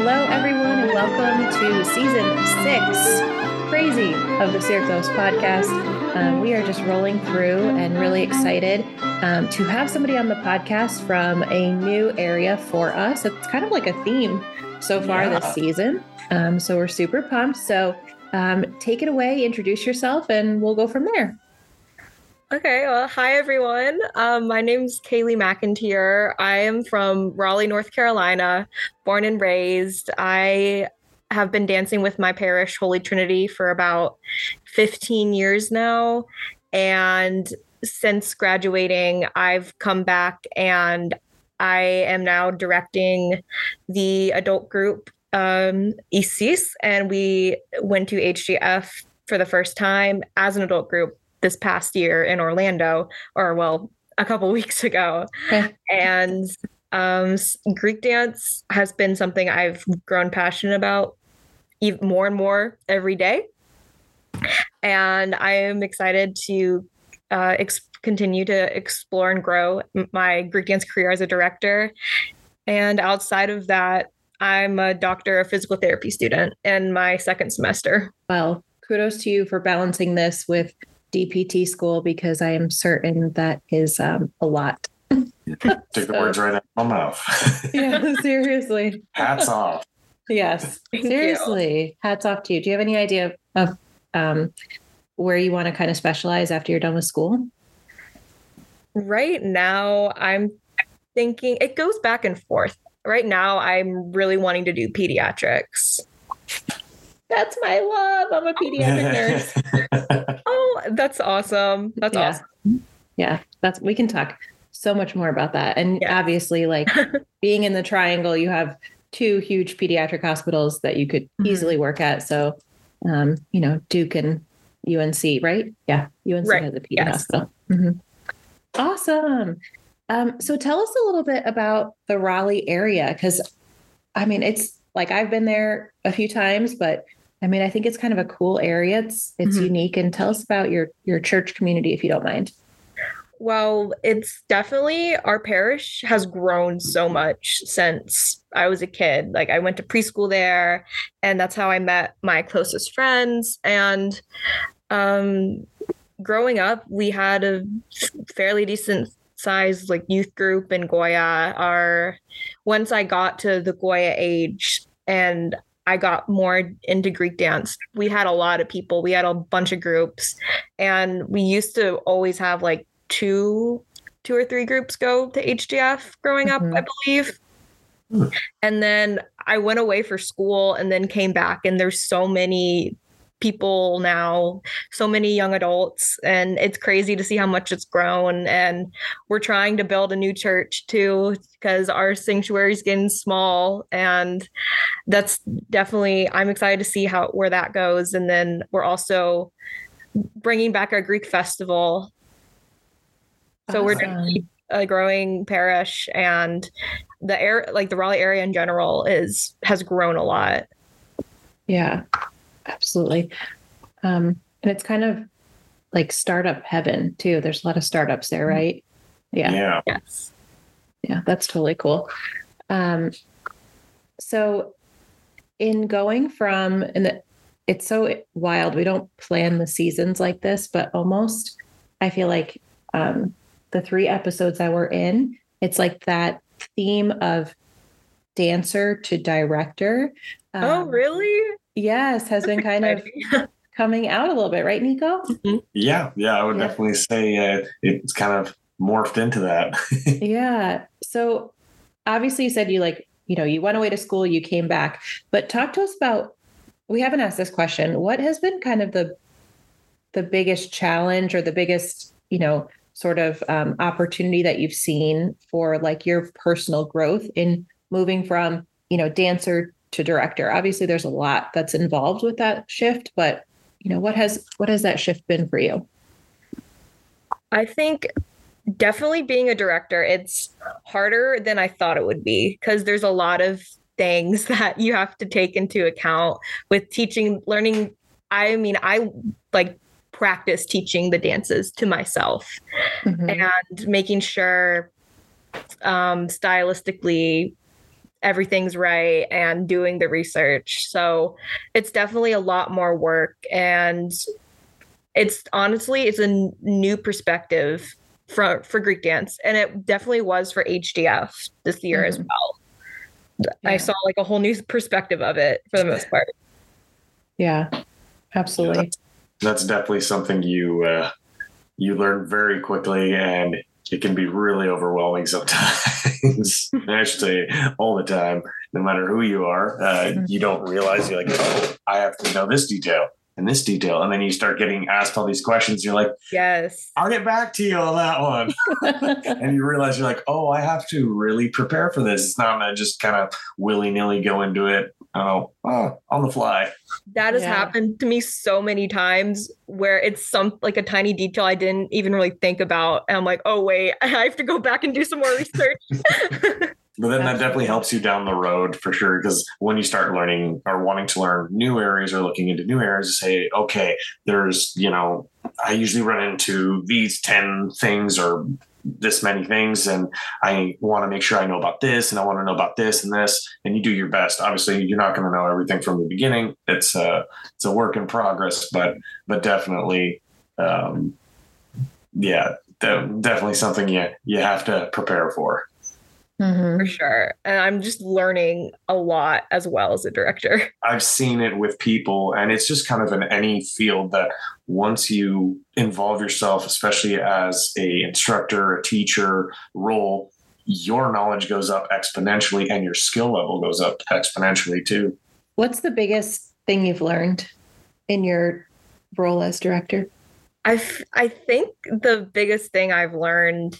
Hello, everyone, and welcome to season 6, Crazy, of the Circos podcast. We are just rolling through and really excited to have somebody on the podcast from a new area for us. It's kind of like a theme so far this season. So we're super pumped. So take it away, introduce yourself, and we'll go from there. Okay, well, hi everyone. My name's Kaylee McIntyre. I am from Raleigh, North Carolina, born and raised. I have been dancing with my parish, Holy Trinity, for about 15 years now. And since graduating, I've come back and I am now directing the adult group, ISIS, and we went to HGF for the first time as an adult group this past year in Orlando, a couple weeks ago. Okay. And Greek dance has been something I've grown passionate about even more and more every day. And I am excited to continue to explore and grow my Greek dance career as a director. And outside of that, I'm a doctor of physical therapy student in my second semester. Well, kudos to you for balancing this with DPT school, because I am certain that is a lot. Took the words right out of my mouth. Yeah, seriously. Hats off. Yes, Thank seriously. you. Hats off to you. Do you have any idea of where you want to kind of specialize after you're done with school? Right now, I'm thinking it goes back and forth. Right now, I'm really wanting to do pediatrics. That's my love. I'm a pediatric nurse. Oh, that's awesome. That's awesome. Yeah, we can talk so much more about that. And Yes. obviously, like being in the Triangle, you have 2 huge pediatric hospitals that you could easily work at. So, Duke and UNC, right? Yeah, UNC Right. has a pediatric Yes. hospital. Mm-hmm. Awesome. So tell us a little bit about the Raleigh area, because it's like I've been there a few times, but I think it's kind of a cool area. It's unique. And tell us about your church community, if you don't mind. Well, it's definitely, our parish has grown so much since I was a kid. Like I went to preschool there, and that's how I met my closest friends. And growing up, we had a fairly decent sized like youth group in Goya. Once I got to the Goya age and I got more into Greek dance, we had a lot of people. We had a bunch of groups, and we used to always have like two or three groups go to HGF growing up, I believe. And then I went away for school and then came back, and there's so many people now, so many young adults, and it's crazy to see how much it's grown. And we're trying to build a new church too, because our sanctuary is getting small, and that's definitely, I'm excited to see where that goes. And then we're also bringing back our Greek festival. So we're definitely a growing parish, and the Raleigh area in general has grown a lot. Yeah, absolutely. And it's kind of like startup heaven too. There's a lot of startups there, right? Yeah. Yes. Yeah, that's totally cool. So in going from, it's so wild. We don't plan the seasons like this, but almost, I feel like the 3 episodes that we're in, it's like that theme of dancer to director. Oh, really? Yes, has been kind of coming out a little bit, right, Nico? Yeah, I would definitely say it's kind of morphed into that. Yeah. So obviously you said you went away to school, you came back, but talk to us about, we haven't asked this question. What has been kind of the biggest challenge or the biggest, sort of opportunity that you've seen for like your personal growth in moving from, dancer to director? Obviously there's a lot that's involved with that shift, but what has that shift been for you? I think definitely being a director, it's harder than I thought it would be, because there's a lot of things that you have to take into account with teaching, learning. I like practice teaching the dances to myself and making sure stylistically everything's right and doing the research. So it's definitely a lot more work, and it's a new perspective for Greek dance, and it definitely was for HDF this year as well. Yeah. I saw like a whole new perspective of it for the most part. Yeah, absolutely. That's definitely something you learn very quickly, and it can be really overwhelming sometimes. Actually, all the time, no matter who you are, you don't realize you're like, oh, I have to know this detail and this detail. And then you start getting asked all these questions. You're like, yes, I'll get back to you on that one. And you realize you're like, oh, I have to really prepare for this. It's not just kind of willy-nilly go into it. Oh, on the fly. That has happened to me so many times where it's like a tiny detail I didn't even really think about. And I'm like, oh, wait, I have to go back and do some more research. But then that definitely helps you down the road for sure. Because when you start learning or wanting to learn new areas or looking into new areas, say, okay, there's, I usually run into these 10 things or this many things, and I want to make sure I know about this, and I want to know about this and this, and you do your best. Obviously, you're not going to know everything from the beginning. It's a work in progress, but definitely, definitely something you have to prepare for. For sure. And I'm just learning a lot as well as a director. I've seen it with people, and it's just kind of in any field that once you involve yourself, especially as a instructor, a teacher role, your knowledge goes up exponentially and your skill level goes up exponentially too. What's the biggest thing you've learned in your role as director? I think the biggest thing I've learned,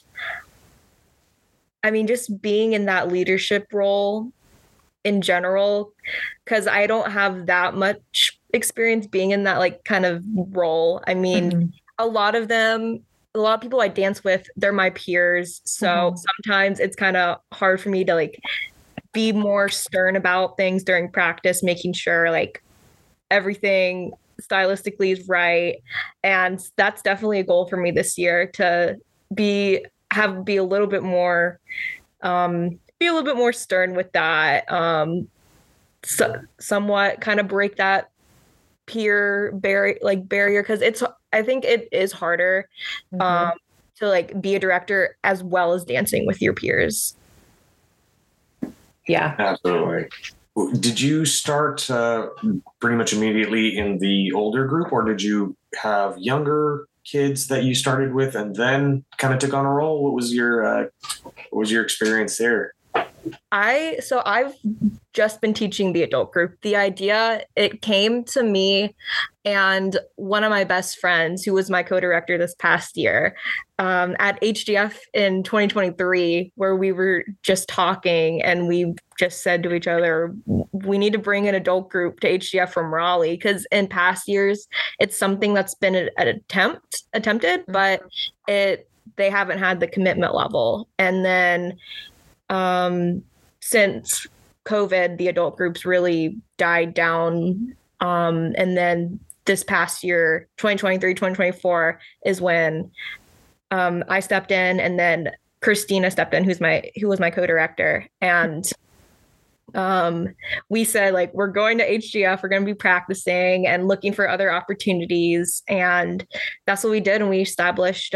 just being in that leadership role in general, because I don't have that much experience being in that like kind of role. A lot of people I dance with, they're my peers. So sometimes it's kind of hard for me to like be more stern about things during practice, making sure like everything stylistically is right. And that's definitely a goal for me this year, to be a little bit more stern with that, somewhat kind of break that peer barrier, because I think it is harder to like be a director as well as dancing with your peers. Yeah, absolutely. Did you start pretty much immediately in the older group, or did you have younger kids that you started with and then kind of took on a role? What was your experience there? I've just been teaching the adult group. The idea, it came to me and one of my best friends, who was my co-director this past year, at HDF in 2023, where we were just talking and we just said to each other, we need to bring an adult group to HDF from Raleigh, because in past years, it's something that's been attempted, but they haven't had the commitment level. And then since COVID, the adult groups really died down. And then this past year, 2023, 2024 is when I stepped in, and then Christina stepped in, who was my co-director. And we said, like, we're going to HGF, we're going to be practicing and looking for other opportunities. And that's what we did. And we established,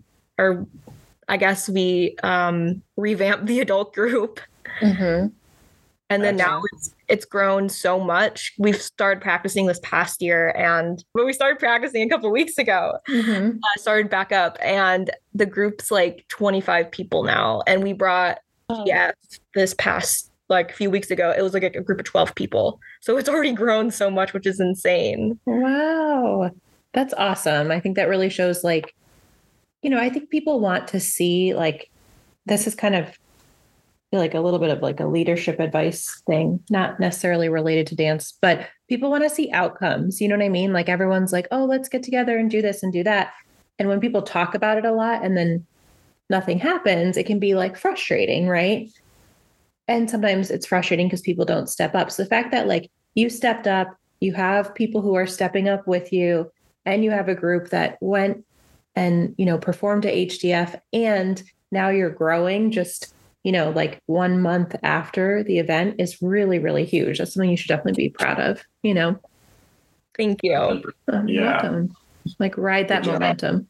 we revamped the adult group. And then now it's grown so much. We've started practicing this past year, but we started practicing a couple of weeks ago. Started back up, and the group's like 25 people now. And we brought, this past like a few weeks ago, it was like a group of 12 people. So it's already grown so much, which is insane. Wow, that's awesome. I think that really shows, like, I think people want to see, like, this is kind of like a little bit of like a leadership advice thing, not necessarily related to dance, but people want to see outcomes. You know what I mean? Like, everyone's like, oh, let's get together and do this and do that. And when people talk about it a lot and then nothing happens, it can be like frustrating, right? And sometimes it's frustrating because people don't step up. So the fact that like you stepped up, you have people who are stepping up with you, and you have a group that went and, performed to HDF, and now you're growing just like 1 month after the event is really, really huge. That's something you should definitely be proud of, Thank you. You're welcome. Like ride that momentum,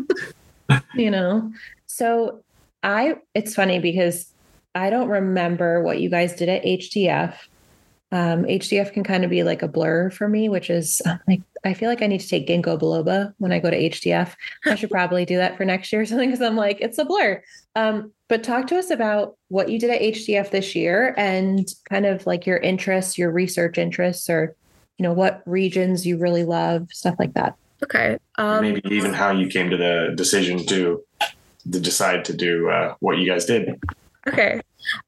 So it's funny because I don't remember what you guys did at HDF. HDF can kind of be like a blur for me, which is like, I feel like I need to take ginkgo biloba when I go to HDF. I should probably do that for next year or something because I'm like, it's a blur. But talk to us about what you did at HDF this year and kind of like your interests, your research interests, or, what regions you really love, stuff like that. Okay. Maybe even how you came to the decision to decide to do what you guys did. Okay.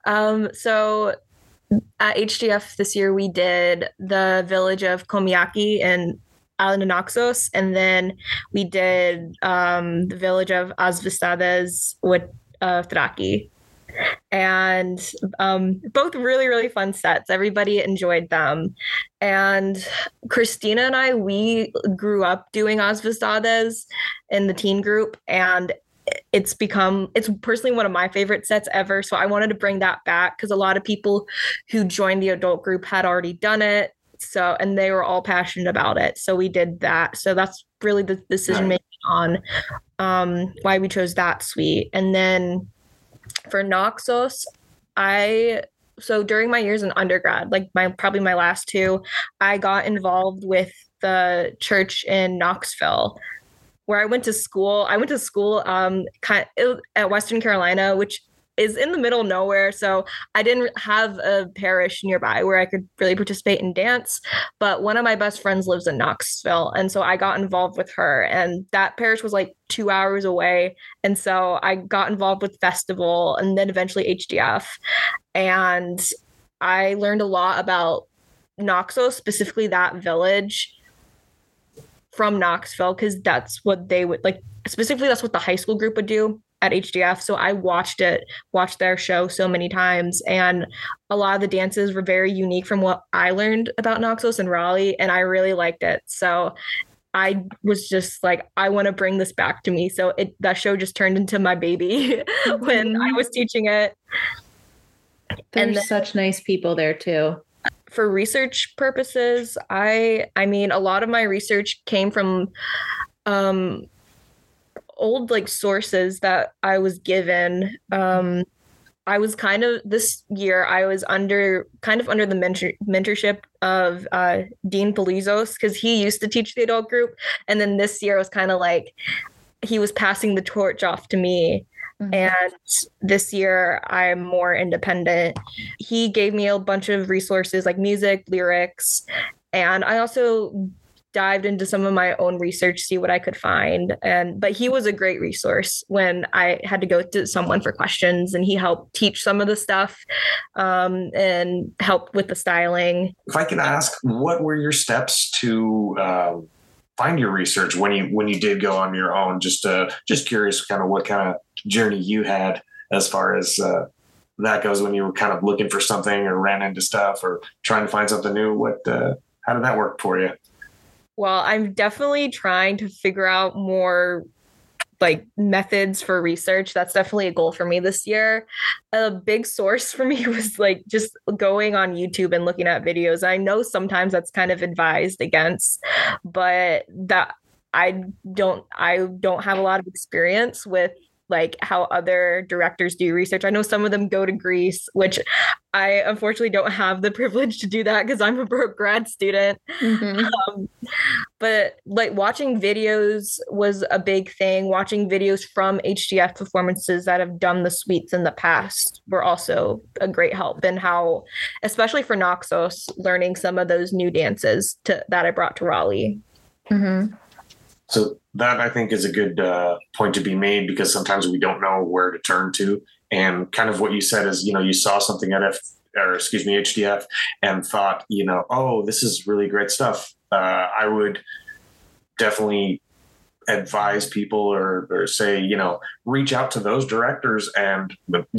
So at HDF this year, we did the village of Komiyaki and Alinonaxos, and then we did the village of Azvistades with Thraki. And both really, really fun sets. Everybody enjoyed them. And Christina and I, we grew up doing Azvistades in the teen group, and it's personally one of my favorite sets ever. So I wanted to bring that back because a lot of people who joined the adult group had already done it. So, and they were all passionate about it. So we did that. So that's really the decision making on why we chose that suite. And then for Naxos, so during my years in undergrad, like probably my last two, I got involved with the church in Knoxville, where I went to school. I went to school at Western Carolina, which is in the middle of nowhere. So I didn't have a parish nearby where I could really participate in dance. But one of my best friends lives in Knoxville. And so I got involved with her. And that parish was like 2 hours away. And so I got involved with festival and then eventually HDF. And I learned a lot about Knoxville, specifically that village from Knoxville, because that's what they would like. Specifically, that's what the high school group would do at HDF. So I watched their show so many times, and a lot of the dances were very unique from what I learned about Naxos and Raleigh, and I really liked it. So I was just like, I want to bring this back to me. So that show just turned into my baby when I was teaching it. There's such nice people there too. For research purposes, I mean, a lot of my research came from old like sources that I was given. I was this year I was under the mentorship of Dean Polizos, because he used to teach the adult group, and then this year it was kind of like he was passing the torch off to me. Mm-hmm. And this year I'm more independent. He gave me a bunch of resources like music, lyrics, and I also dived into some of my own research, see what I could find. But he was a great resource when I had to go to someone for questions, and he helped teach some of the stuff and helped with the styling. If I can ask, what were your steps to find your research when you did go on your own? Just curious, kind of what kind of journey you had as far as that goes, when you were kind of looking for something or ran into stuff or trying to find something new. How did that work for you? Well, I'm definitely trying to figure out more like methods for research. That's definitely a goal for me this year. A big source for me was like just going on YouTube and looking at videos. I know sometimes that's kind of advised against, but that I don't have a lot of experience with like how other directors do research. I know some of them go to Greece, which I unfortunately don't have the privilege to do that because I'm a broke grad student. Mm-hmm. But like watching videos was a big thing. Watching videos from HDF performances that have done the suites in the past were also a great help in how, especially for Naxos, learning some of those new dances that I brought to Raleigh. Mm-hmm. So that, I think, is a good point to be made, because sometimes we don't know where to turn to. And kind of what you said is, you saw something at HDF and thought, oh, this is really great stuff. I would definitely advise people or say, reach out to those directors and,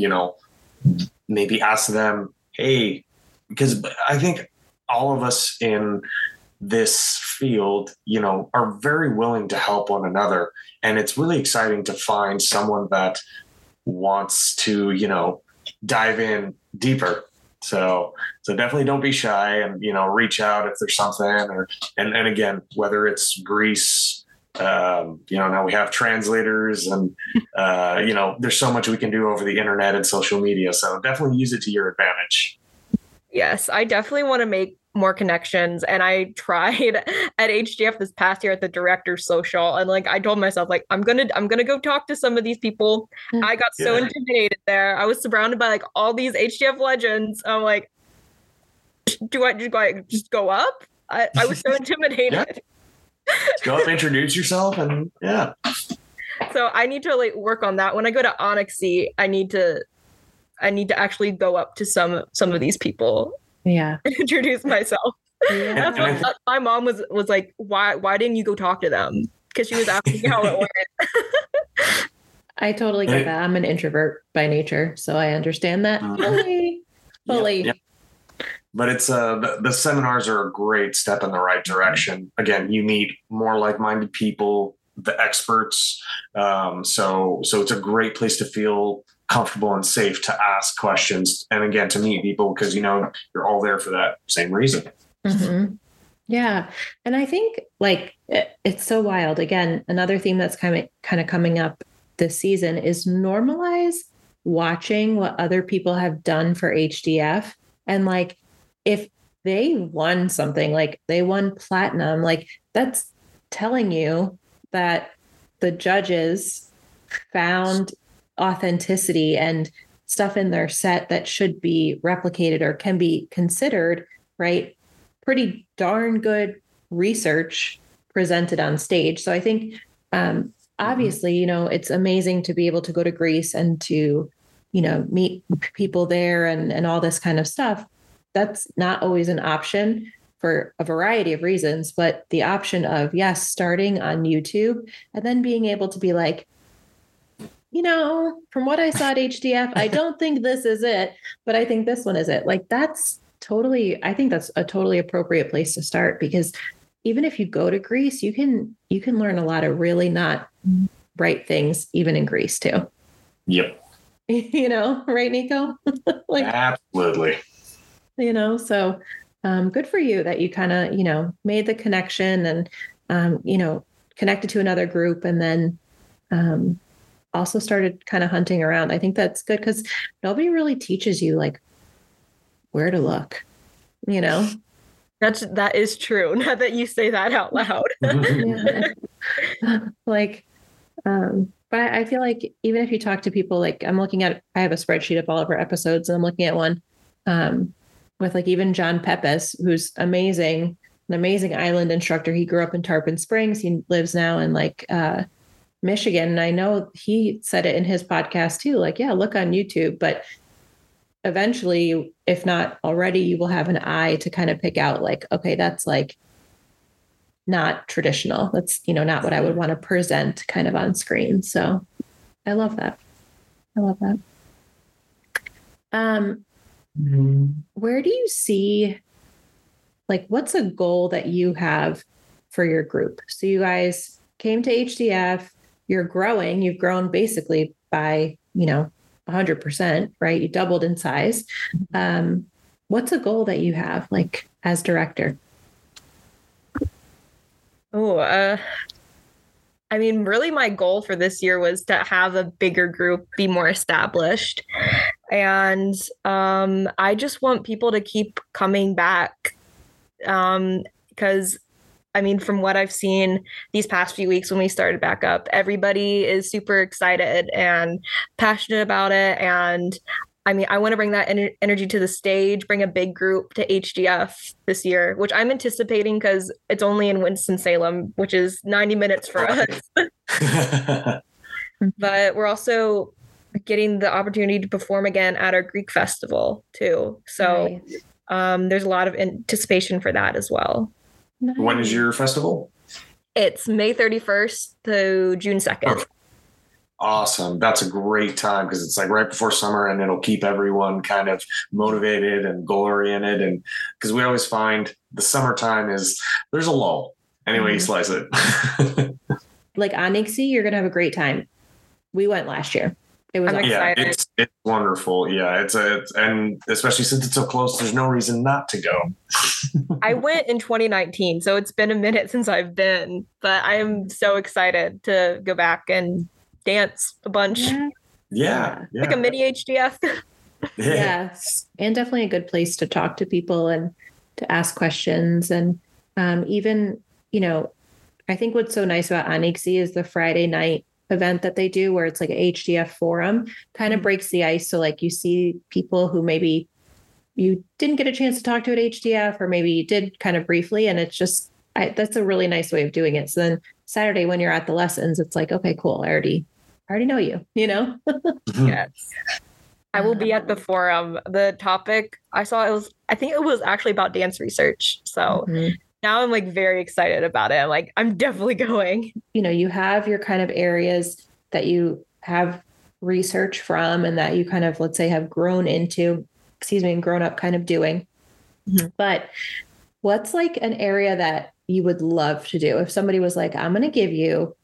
maybe ask them, hey, because I think all of us in this field, are very willing to help one another. And it's really exciting to find someone that wants to, dive in deeper. So definitely don't be shy, and, reach out if there's something, and again, whether it's Greece, now we have translators, and, there's so much we can do over the internet and social media. So definitely use it to your advantage. Yes, I definitely want to make more connections. And I tried at HDF this past year at the director's social. And I told myself, I'm gonna go talk to some of these people. I got so intimidated there. I was surrounded by all these HDF legends. I'm like, do I just go up? I was so intimidated. Go up, introduce yourself, and yeah. So I need to work on that. When I go to Onyxy, I need to actually go up to some of these people. Yeah. And introduce myself. Yeah. My mom was like, why didn't you go talk to them? Because she was asking me how it went. I totally get that. I'm an introvert by nature, so I understand that fully. Yep. But it's the seminars are a great step in the right direction. Again, you meet more like-minded people, the experts. So it's a great place to feel comfortable and safe to ask questions, and again, to meet people, because you're all there for that same reason. Mm-hmm. Yeah. And I think it's so wild. Again, another theme that's kind of coming up this season is normalize watching what other people have done for HDF. And if they won something, they won platinum, that's telling you that the judges found authenticity and stuff in their set that should be replicated or can be considered, right? Pretty darn good research presented on stage. So I think, obviously, it's amazing to be able to go to Greece and to, meet people there and all this kind of stuff. That's not always an option for a variety of reasons, but the option of, starting on YouTube and then being able to be from what I saw at HDF, I don't think this is it, but I think this one is it. I think that's a totally appropriate place to start, because even if you go to Greece, you can learn a lot of really not right things, even in Greece too. Yep. Right, Nico? Absolutely. So good for you that you kind of, made the connection and, connected to another group, and then also started kind of hunting around. I think that's good, because nobody really teaches you where to look, That is true. Now that you say that out loud. But I feel even if you talk to people, I have a spreadsheet of all of our episodes, and I'm looking at one with even John Pepys, who's an amazing island instructor. He grew up in Tarpon Springs. He lives now in Michigan. And I know he said it in his podcast too, look on YouTube, but eventually, if not already, you will have an eye to kind of pick out okay, that's not traditional. That's, not what I would want to present kind of on screen. So I love that. Where do you see, what's a goal that you have for your group? So you guys came to HDF, you've grown basically by, 100%, right? You doubled in size. What's a goal that you have as director? Really my goal for this year was to have a bigger group, be more established. And I just want people to keep coming back, because from what I've seen these past few weeks when we started back up, everybody is super excited and passionate about it. And I want to bring that energy to the stage, bring a big group to HDF this year, which I'm anticipating because it's only in Winston-Salem, which is 90 minutes for us. But we're also getting the opportunity to perform again at our Greek festival too. So there's a lot of anticipation for that as well. Nice. When is your festival? It's May 31st to June 2nd. Perfect. Awesome. That's a great time, because it's right before summer, and it'll keep everyone kind of motivated and goal oriented. And because we always find the summertime there's a lull. Anyway, you slice it. Onyxy, you're going to have a great time. We went last year. It was I'm awesome. excited. it's wonderful. Yeah, it's and especially since it's so close, there's no reason not to go. I went in 2019, so it's been a minute since I've been, but I am so excited to go back and dance a bunch. Yeah. Like a mini HDF. Yes. And definitely a good place to talk to people and to ask questions. And even, I think what's so nice about Onyxy is the Friday night event that they do where it's like a HDF forum kind of breaks the ice. So like you see people who maybe you didn't get a chance to talk to at HDF, or maybe you did kind of briefly. And it's just, that's a really nice way of doing it. So then Saturday when you're at the lessons, it's like, okay, cool. I already know you. Yes. I will be at the forum. The topic I think it was actually about dance research. So now I'm like very excited about it. I'm definitely going. You have your kind of areas that you have research from and that you kind of, let's say, have grown and grown up kind of doing. But what's like an area that you would love to do? If somebody was like, I'm going to give you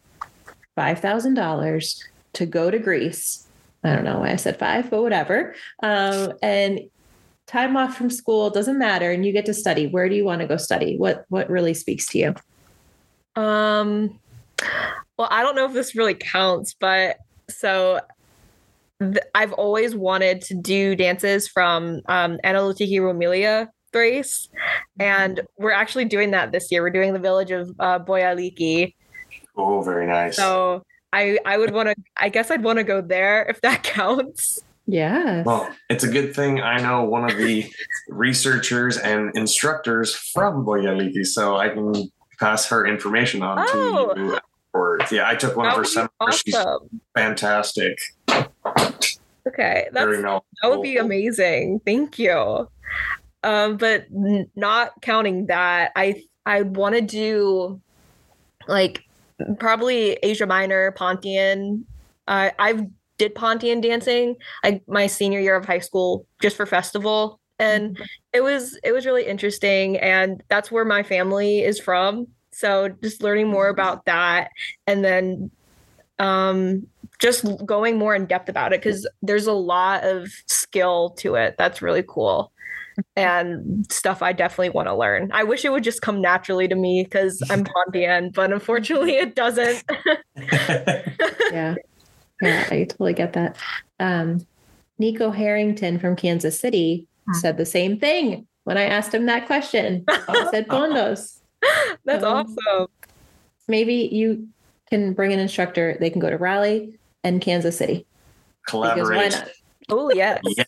$5,000 to go to Greece. I don't know why I said 5, but whatever. And time off from school, doesn't matter. And you get to study. Where do you want to go study? What really speaks to you? Well, I don't know if this really counts, but so I've always wanted to do dances from Analutiki Romilia, Thrace. And we're actually doing that this year. We're doing the village of Boyaliki. Oh, very nice. So I would want to, I guess I'd want to go there if that counts. Yeah. Well, it's a good thing I know one of the researchers and instructors from Boyaliki, so I can pass her information on to you. Yeah, I took one of her seminars. Awesome. She's fantastic. Okay, that would be amazing. Thank you. But not counting that, I want to do like probably Asia Minor, Pontian. I've did Pontian dancing like my senior year of high school just for festival, and it was really interesting, and that's where my family is from. So just learning more about that, and then just going more in depth about it, because there's a lot of skill to it. That's really cool. And stuff I definitely want to learn. I wish it would just come naturally to me because I'm Pontian, but unfortunately it doesn't. Yeah, I totally get that. Nico Harrington from Kansas City said the same thing when I asked him that question. I said Pondos. That's awesome. Maybe you can bring an instructor. They can go to Raleigh and Kansas City. Collaborate. Why not? Oh, yes. Yeah.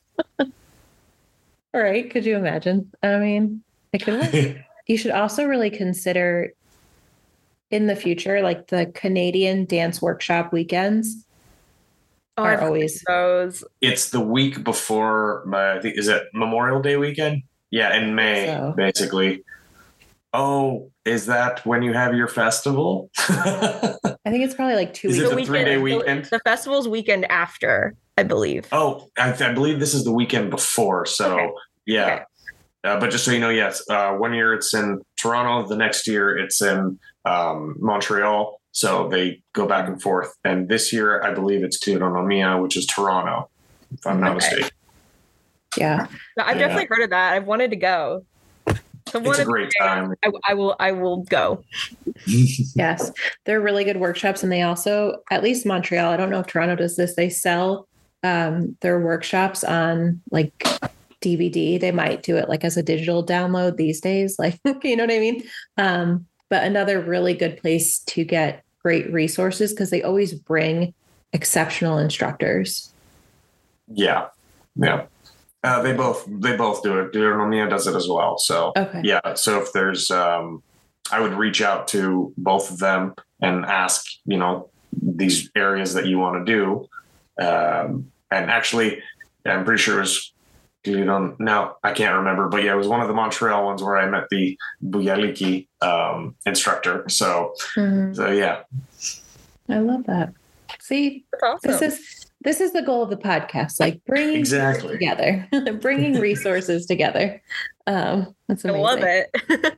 All right. Could you imagine? I mean, it could work. You should also really consider in the future, like the Canadian dance workshop weekends are always those. It's the week before I think, is it Memorial Day weekend? Yeah, in May, basically. Oh, is that when you have your festival? I think it's probably like 2 weeks. Is it the 3-day weekend? The festival's weekend after, I believe. Oh, I believe this is the weekend before. So, okay. Yeah. Okay. But just so you know, yes, 1 year it's in Toronto. The next year it's in Montreal. So they go back and forth. And this year, I believe it's Turonomia, which is Toronto, if I'm not mistaken. Yeah. I've definitely heard of that. I've wanted to go. It's a great time. I will go. Yes. They're really good workshops. And they also, at least Montreal, I don't know if Toronto does this, they sell their workshops on like DVD. They might do it like as a digital download these days. Like, you know what I mean? But another really good place to get great resources because they always bring exceptional instructors. Yeah. Yeah. They both do it. Deuteronomia does it as well. So yeah. So if there's, I would reach out to both of them and ask, these areas that you want to do. And actually, I'm pretty sure it was, no, I can't remember, but yeah, it was one of the Montreal ones where I met the Boyaliki instructor. So yeah. I love that. See, awesome. This is the goal of the podcast, like bringing together, bringing resources together. That's amazing. I love it.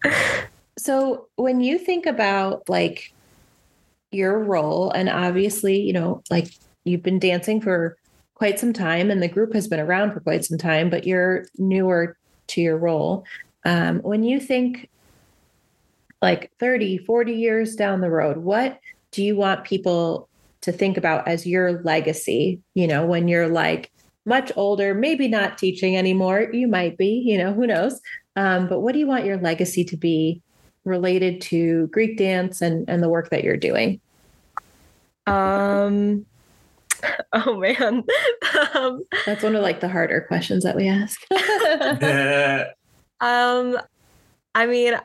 So when you think about like your role, and obviously, like you've been dancing for quite some time and the group has been around for quite some time, but you're newer to your role. When you think like 30, 40 years down the road, what do you want people to think about as your legacy? You know, when you're like much older, maybe not teaching anymore, you might be, you know, who knows? But what do you want your legacy to be related to Greek dance and the work that you're doing? Oh man. That's one of like the harder questions that we ask. I mean,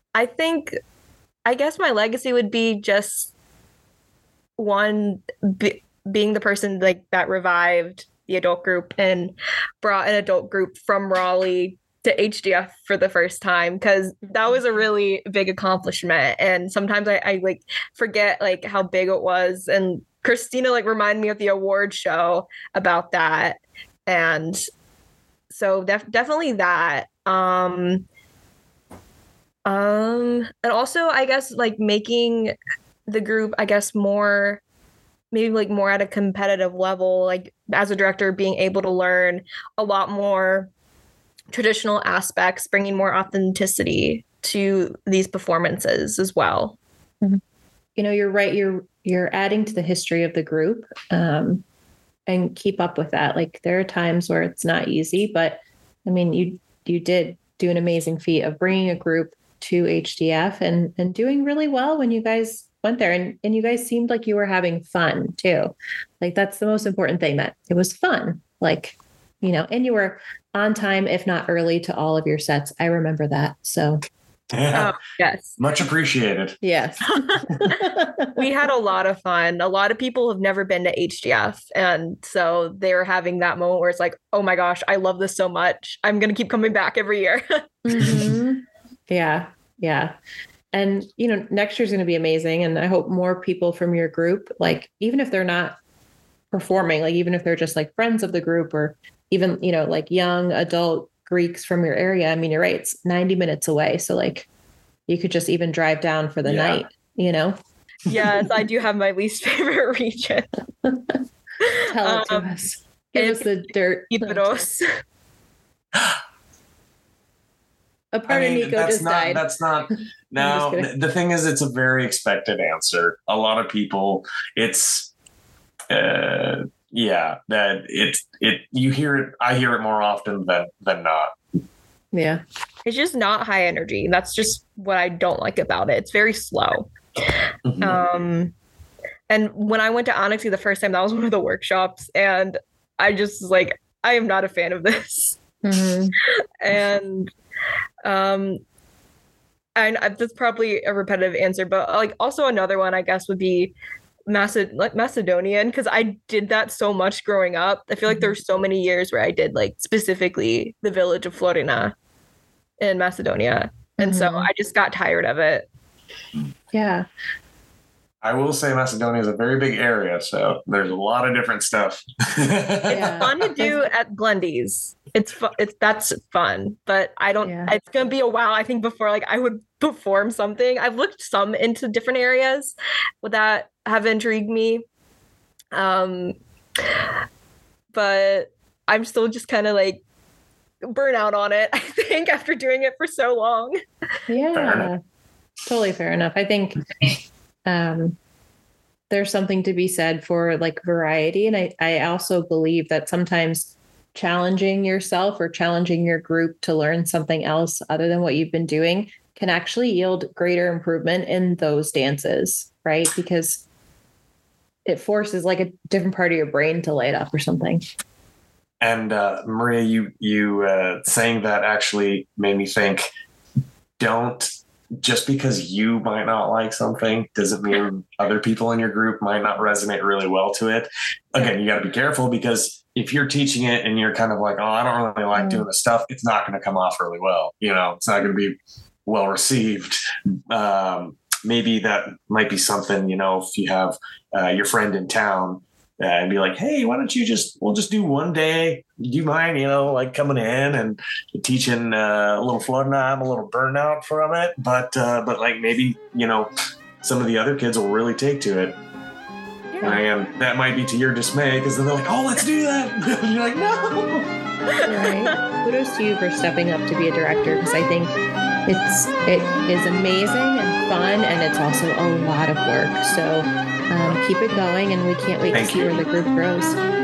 I guess my legacy would be just one, being the person like that revived the adult group and brought an adult group from Raleigh to HDF for the first time, because that was a really big accomplishment. And sometimes I like forget like how big it was. And Christina like reminded me of the award show about that. And so definitely that. And also I guess like making the group, I guess, more maybe like more at a competitive level, like as a director, being able to learn a lot more traditional aspects, bringing more authenticity to these performances as well. You know, you're right. You're adding to the history of the group, and keep up with that. Like there are times where it's not easy, but I mean, you did do an amazing feat of bringing a group to HDF and doing really well when you guys went there, and you guys seemed like you were having fun too. Like that's the most important thing, that it was fun. Like, you know, and you were on time, if not early, to all of your sets. I remember that. So Yeah. Yes. Much appreciated. yes. We had a lot of fun. A lot of people have never been to HDF. And so they were having that moment where it's like, oh my gosh, I love this so much. I'm going to keep coming back every year. Mm-hmm. Yeah. Yeah. And, you know, next year's going to be amazing. And I hope more people from your group, like, even if they're not performing, like, even if they're just like friends of the group, or even, you know, like young adult Greeks from your area. I mean, you're right. It's 90 minutes away. So like you could just even drive down for the night, you know? Yes, I do have my least favorite region. Tell it to us. Give us the dirt. Kypros. A part of Nico that's just not, died. That's not. Now, the thing is, it's a very expected answer. A lot of people, it's, yeah, that you hear it. I hear it more often than not. Yeah. It's just not high energy. That's just what I don't like about it. It's very slow. Mm-hmm. And when I went to Onyxy the first time, that was one of the workshops. And I just like, I am not a fan of this. Mm-hmm. And that's probably a repetitive answer, but like also another one I guess would be Macedonian, because I did that so much growing up. I feel like there's so many years where I did like specifically the village of Florina in Macedonia. And so I just got tired of it. Yeah. I will say Macedonia is a very big area, so there's a lot of different stuff. It's fun to do at Glendy's. That's fun, but I don't. Yeah. It's gonna be a while, I think, before like I would perform something. I've looked some into different areas that have intrigued me, but I'm still just kind of like burn out on it, I think, after doing it for so long. Yeah, totally fair enough. I think there's something to be said for like variety. And I also believe that sometimes challenging yourself or challenging your group to learn something else other than what you've been doing can actually yield greater improvement in those dances, right? Because it forces like a different part of your brain to light up or something. And Maria, you saying that actually made me think, just because you might not like something doesn't mean other people in your group might not resonate really well to it. Again, you got to be careful, because if you're teaching it and you're kind of like, oh, I don't really like doing this stuff, it's not going to come off really well. You know, it's not going to be well received. Maybe that might be something, you know, if you have your friend in town and be like, hey, why don't we'll just do one day. Do you mind, you know, like coming in and teaching a little Florida? I'm a little burnout from it, but like maybe, you know, some of the other kids will really take to it. And that might be to your dismay because then they're like, oh, let's do that. And you're like, no. Right. Kudos to you for stepping up to be a director, because I think it is amazing and fun, and it's also a lot of work. So keep it going, and we can't wait to see where the group grows.